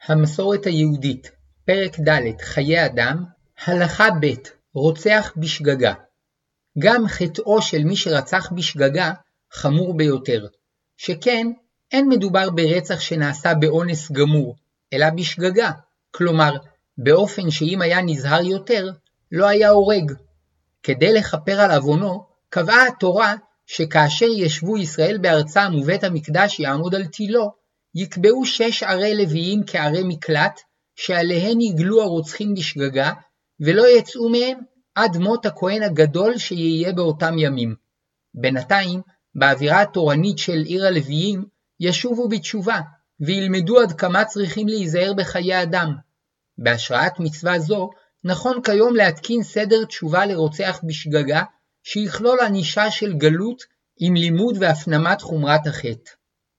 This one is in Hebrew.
המסורת היהודית, פרק ד' חיי אדם, הלכה ב' רוצח בשגגה. גם חטאו של מי שרצח בשגגה חמור ביותר, שכן אין מדובר ברצח שנעשה באונס גמור, אלא בשגגה, כלומר באופן שאם היה נזהר יותר, לא היה הורג. כדי לכפר על עוונו, קבעה התורה שכאשר ישבו ישראל בארצם ובית המקדש יעמוד על תילו, יקבעו 6 ערי לוויים כערי מקלט, שעליהן יגלו הרוצחים בשגגה, ולא יצאו מהם עד מות הכהן הגדול שיהיה באותם ימים. בינתיים, באווירה התורנית של עיר הלוויים, ישובו בתשובה, וילמדו עד כמה צריכים להיזהר בחיי אדם. בהשראת מצווה זו, נכון כיום להתקין סדר תשובה לרוצח בשגגה, שיכלול ענישה של גלות עם לימוד והפנמת חומרת החטא.